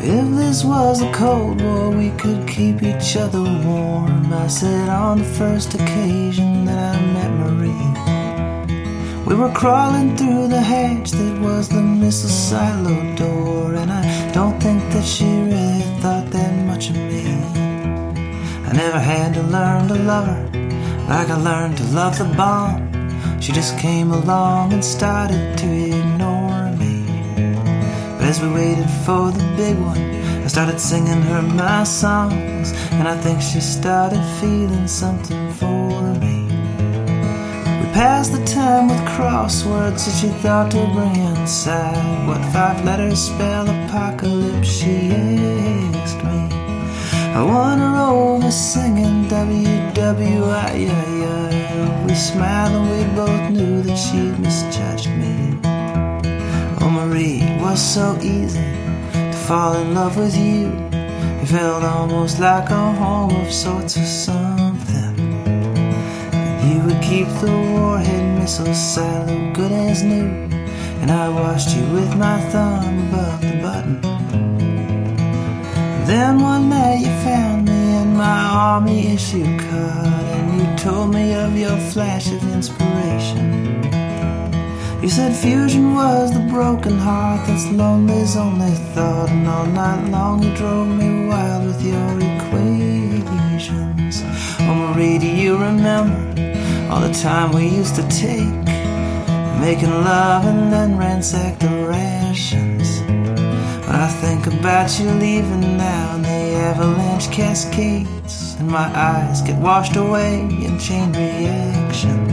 If this was a Cold War, we could keep each other warm. I said on the first occasion that I met Marie. We were crawling through the hatch that was the missile silo door, and I don't think that she really thought that much of me. I never had to learn to love her like I learned to love the bomb. She just came along and started to ignore me. But as we waited for the big one, I started singing her my songs, and I think she started feeling something for me. Passed the time with crosswords that she thought to bring inside. What 5 letters spell apocalypse, she asked me. I won her over singing WWII. We smiled and we both knew that she'd misjudged me. Oh Marie, it was so easy to fall in love with you. It felt almost like a home of sorts or something. You would keep the warhead missile silo good as new, and I watched you with my thumb above the button. Then one night you found me in my army issue card, and you told me of your flash of inspiration. You said fusion was the broken heart that's lonely's only thought, and all night long you drove me wild with your equations. Oh Marie, do you remember all the time we used to take, making love and then ransack the rations? When I think about you leaving now in the avalanche cascades, and my eyes get washed away in chain reactions.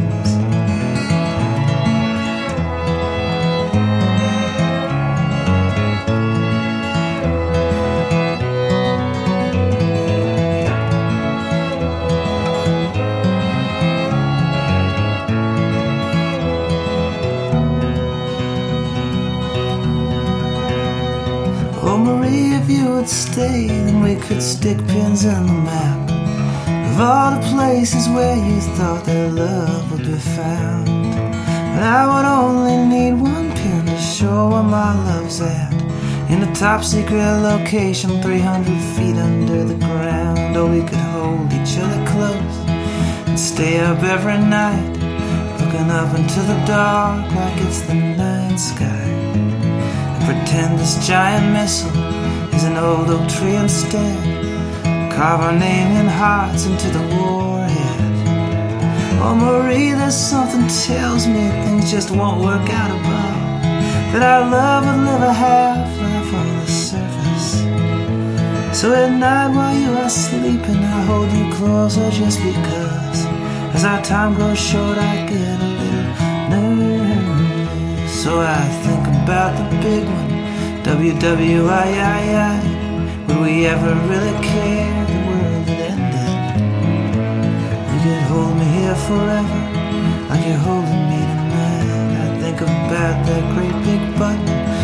Oh Marie, if you would stay, then we could stick pins in the map of all the places where you thought that love would be found. But I would only need one pin to show where my love's at, in a top secret location 300 feet under the ground. Or we could hold each other close and stay up every night, looking up into the dark like it's the night sky. Pretend this giant missile is an old oak tree instead. Carve our name in hearts into the warhead. Oh Marie, there's something tells me things just won't work out above, that our love would live a half-life on the surface. So at night while you are sleeping, I hold you closer just because as our time grows short I get a little nervous. So I think about the big one, WWII. Would we ever really care if the world had ended? You could hold me here forever like you're holding me tonight. I think about that great big button